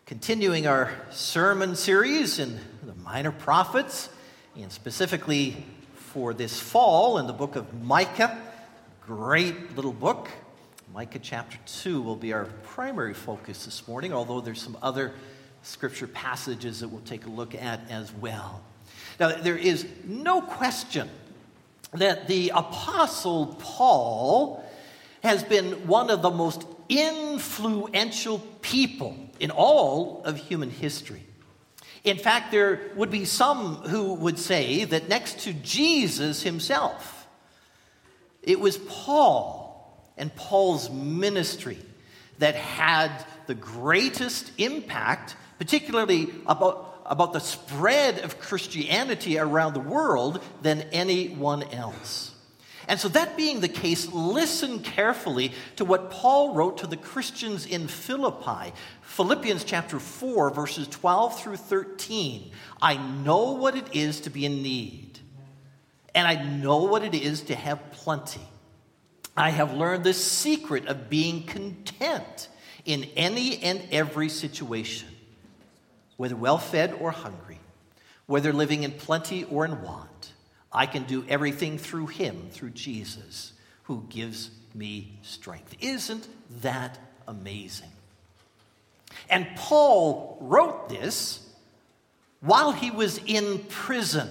Continuing our sermon series in the Minor Prophets, and specifically for this fall in the book of Micah. Great little book. Micah chapter 2 will be our primary focus this morning, although there's some other scripture passages that we'll take a look at as well. Now, there is no question that the Apostle Paul has been one of the most influential people in all of human history. In fact, there would be some who would say that next to Jesus himself, it was Paul and Paul's ministry that had the greatest impact, particularly about the spread of Christianity around the world, than anyone else. And so that being the case, listen carefully to what Paul wrote to the Christians in Philippi. Philippians chapter 4, verses 12 through 13. I know what it is to be in need, and I know what it is to have plenty. I have learned the secret of being content in any and every situation, whether well-fed or hungry, whether living in plenty or in want. I can do everything through him, through Jesus, who gives me strength. Isn't that amazing? And Paul wrote this while he was in prison,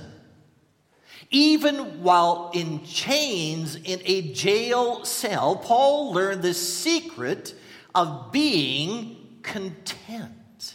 even while in chains in a jail cell. Paul learned the secret of being content.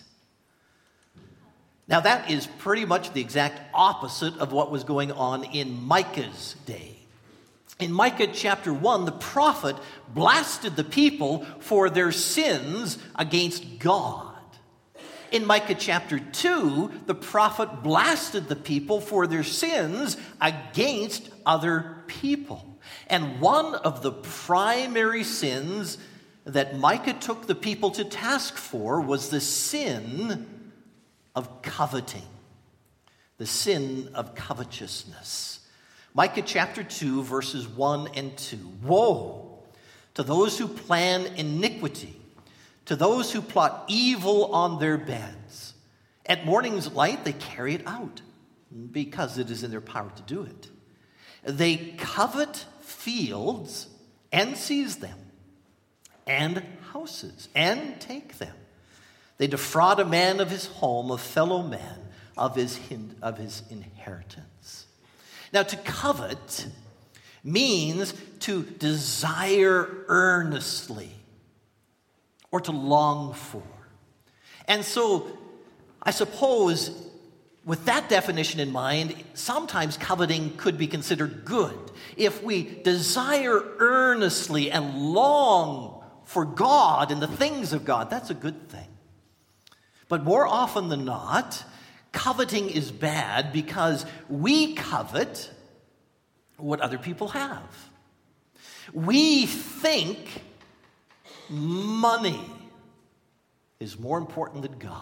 Now, that is pretty much the exact opposite of what was going on in Micah's day. In Micah chapter 1, the prophet blasted the people for their sins against God. In Micah chapter 2, the prophet blasted the people for their sins against other people. And one of the primary sins that Micah took the people to task for was the sin of coveting, the sin of covetousness. Micah chapter 2, verses 1 and 2. Woe to those who plan iniquity, to those who plot evil on their beds. At morning's light they carry it out, because it is in their power to do it. They covet fields and seize them, and houses and take them. They defraud a man of his home, a fellow man of his inheritance. Now, to covet means to desire earnestly or to long for. And so, I suppose, with that definition in mind, sometimes coveting could be considered good. If we desire earnestly and long for God and the things of God, that's a good thing. But more often than not, coveting is bad because we covet what other people have. We think money is more important than God.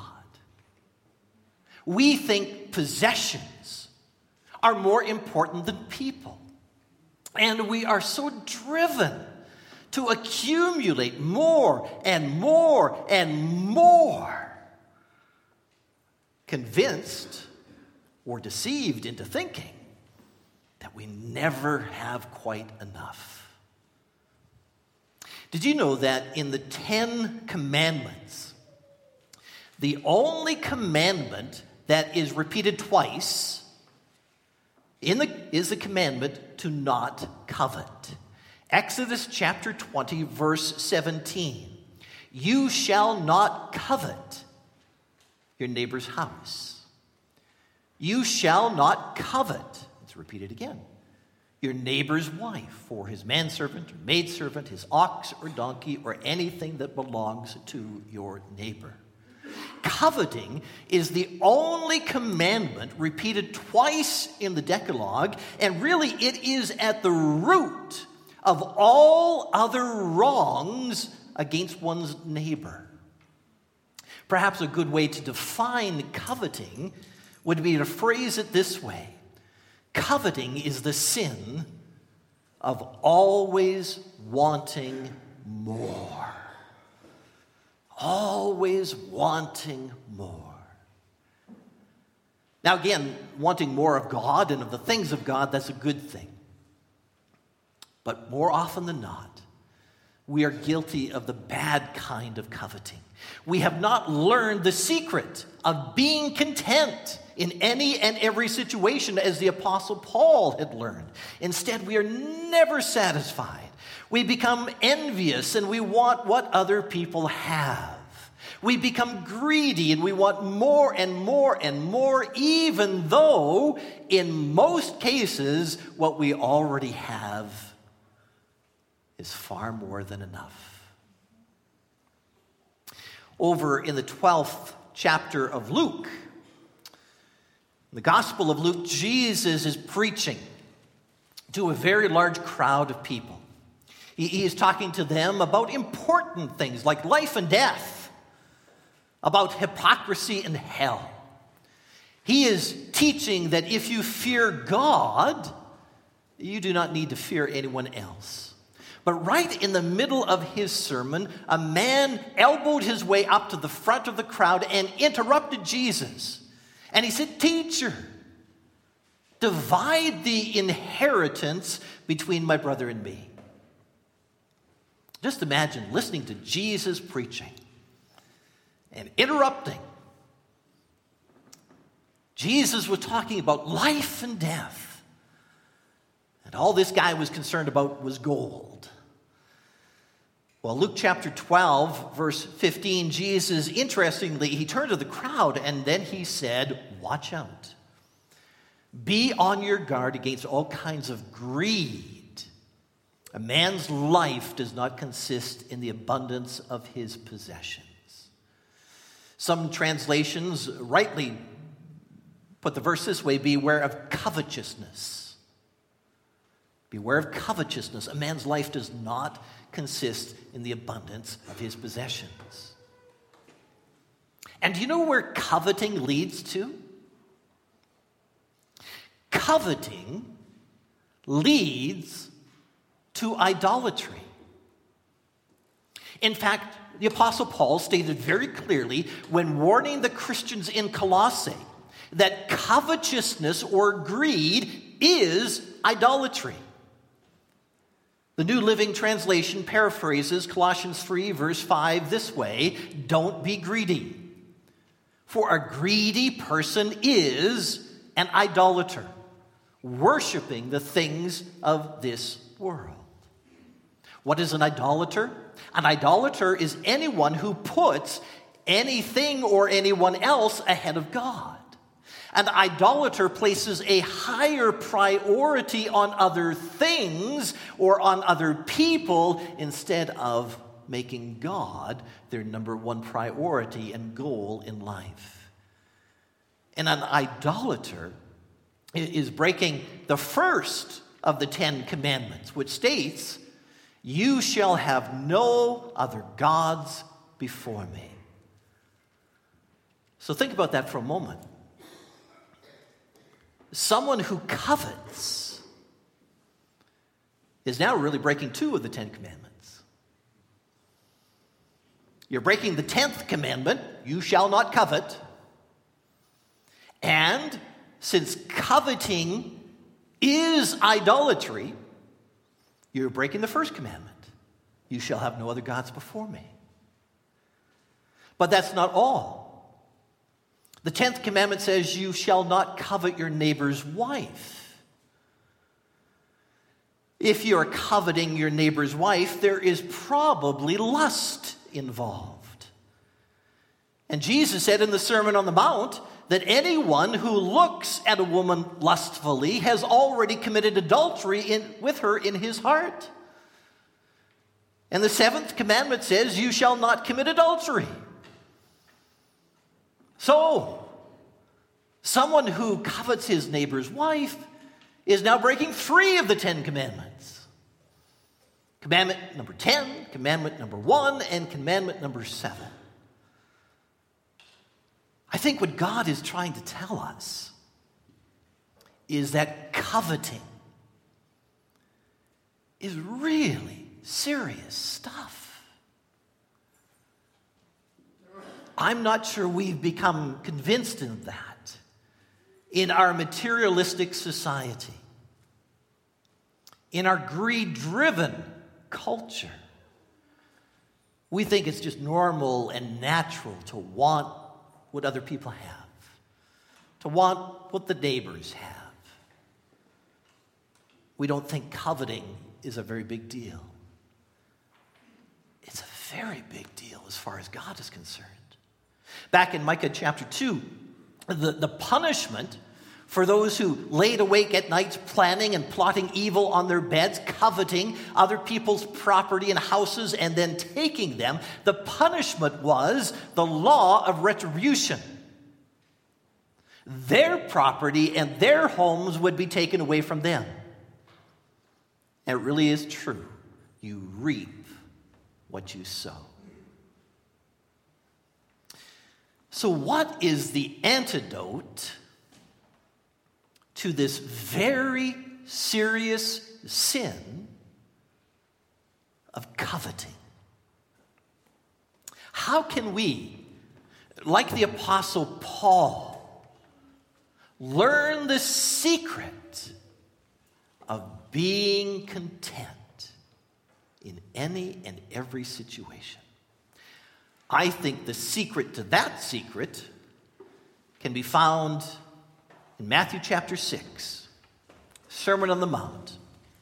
We think possessions are more important than people. And we are so driven to accumulate more and more and more, convinced or deceived into thinking that we never have quite enough. Did you know that in the 10 Commandments, the only commandment that is repeated twice is the commandment to not covet? Exodus chapter 20, verse 17. You shall not covet your neighbor's house. You shall not covet, it's repeated again, your neighbor's wife, or his manservant or maidservant, his ox or donkey, or anything that belongs to your neighbor. Coveting is the only commandment repeated twice in the Decalogue, and really it is at the root of all other wrongs against one's neighbor. Perhaps a good way to define coveting would be to phrase it this way. Coveting is the sin of always wanting more. always wanting more. Now again, wanting more of God and of the things of God, that's a good thing. But more often than not, we are guilty of the bad kind of coveting. We have not learned the secret of being content in any and every situation as the Apostle Paul had learned. Instead, we are never satisfied. We become envious and we want what other people have. We become greedy and we want more and more and more, even though in most cases what we already have is far more than enough. Over in the 12th chapter of Luke, the Gospel of Luke, Jesus is preaching to a very large crowd of people. He is talking to them about important things like life and death, about hypocrisy and hell. He is teaching that if you fear God, you do not need to fear anyone else. But right in the middle of his sermon, a man elbowed his way up to the front of the crowd and interrupted Jesus. And he said, "Teacher, divide the inheritance between my brother and me." Just imagine listening to Jesus preaching and interrupting. Jesus was talking about life and death. And all this guy was concerned about was gold. Well, Luke chapter 12, verse 15, Jesus, interestingly, he turned to the crowd and then he said, "Watch out. Be on your guard against all kinds of greed. A man's life does not consist in the abundance of his possessions." Some translations rightly put the verse this way: beware of covetousness. Beware of covetousness. A man's life does not consist in the abundance of his possessions. And do you know where coveting leads to? Coveting leads to idolatry. In fact, the Apostle Paul stated very clearly when warning the Christians in Colossae that covetousness or greed is idolatry. The New Living Translation paraphrases Colossians 3, verse 5 this way: "Don't be greedy, for a greedy person is an idolater, worshiping the things of this world." What is an idolater? An idolater is anyone who puts anything or anyone else ahead of God. An idolater places a higher priority on other things or on other people instead of making God their number one priority and goal in life. And an idolater is breaking the first of the 10 Commandments, which states, "You shall have no other gods before me." So think about that for a moment. Someone who covets is now really breaking 2 of the 10 Commandments. You're breaking the 10th commandment, "You shall not covet." And since coveting is idolatry, you're breaking the first commandment, "You shall have no other gods before me." But that's not all. The 10th commandment says, "You shall not covet your neighbor's wife." If you're coveting your neighbor's wife, there is probably lust involved. And Jesus said in the Sermon on the Mount that anyone who looks at a woman lustfully has already committed adultery with her in his heart. And the 7th commandment says, "You shall not commit adultery." So, someone who covets his neighbor's wife is now breaking 3 of the 10 commandments. Commandment number 10, commandment number 1, and commandment number 7. I think what God is trying to tell us is that coveting is really serious stuff. I'm not sure we've become convinced of that in our materialistic society, in our greed-driven culture. We think it's just normal and natural to want what other people have, to want what the neighbors have. We don't think coveting is a very big deal. It's a very big deal as far as God is concerned. Back in Micah chapter 2, the punishment for those who laid awake at nights planning and plotting evil on their beds, coveting other people's property and houses and then taking them, the punishment was the law of retribution. Their property and their homes would be taken away from them. And it really is true. You reap what you sow. So what is the antidote to this very serious sin of coveting? How can we, like the Apostle Paul, learn the secret of being content in any and every situation? I think the secret to that secret can be found in Matthew chapter 6, Sermon on the Mount.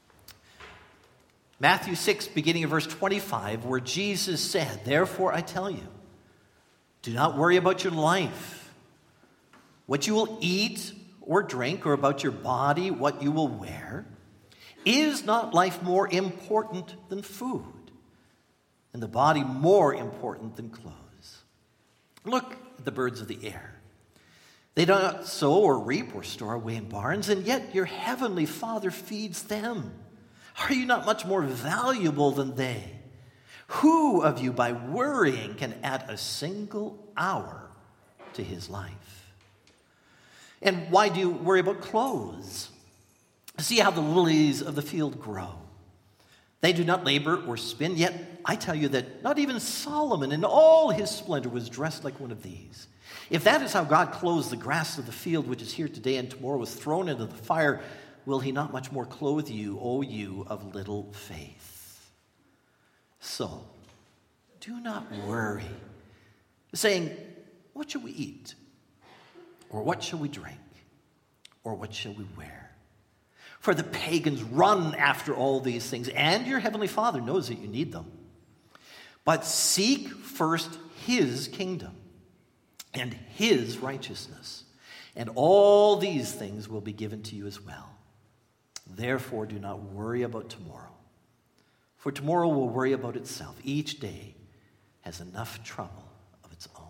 Matthew 6, beginning of verse 25, where Jesus said, "Therefore I tell you, do not worry about your life, what you will eat or drink, or about your body, what you will wear. Is not life more important than food, and the body more important than clothes? Look at the birds of the air. They do not sow or reap or store away in barns, and yet your heavenly Father feeds them. Are you not much more valuable than they? Who of you, by worrying, can add a single hour to his life? And why do you worry about clothes? See how the lilies of the field grow. They do not labor or spin, yet I tell you that not even Solomon in all his splendor was dressed like one of these. If that is how God clothes the grass of the field, which is here today and tomorrow is thrown into the fire, will he not much more clothe you, O you of little faith? So, do not worry, saying, what shall we eat? Or what shall we drink? Or what shall we wear? For the pagans run after all these things, and your heavenly Father knows that you need them. But seek first his kingdom and his righteousness, and all these things will be given to you as well. Therefore, do not worry about tomorrow, for tomorrow will worry about itself. Each day has enough trouble of its own."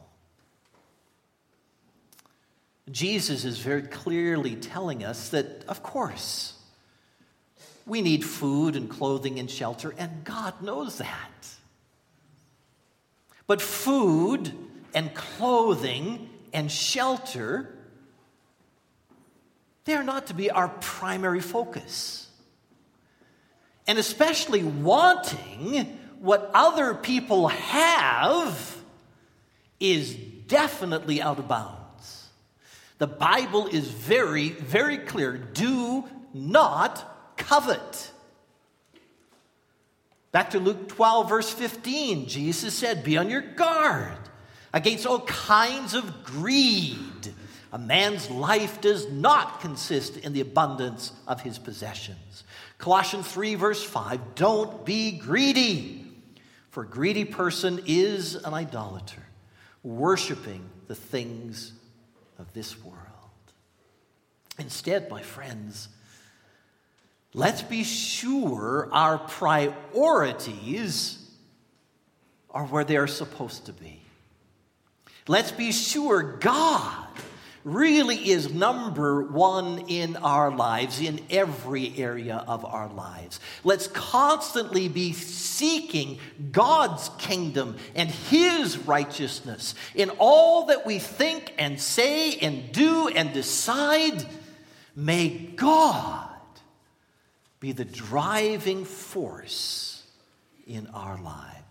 Jesus is very clearly telling us that, of course, we need food and clothing and shelter, and God knows that. But food and clothing and shelter, they are not to be our primary focus. And especially wanting what other people have is definitely out of bounds. The Bible is very, very clear. Do not covet. Back to Luke 12, verse 15, Jesus said, "Be on your guard against all kinds of greed. A man's life does not consist in the abundance of his possessions." Colossians 3, verse 5, "Don't be greedy, for a greedy person is an idolater, worshiping the things of this world." Instead, my friends, let's be sure our priorities are where they are supposed to be. Let's be sure God really is number one in our lives, in every area of our lives. Let's constantly be seeking God's kingdom and his righteousness in all that we think and say and do and decide. May God be the driving force in our lives.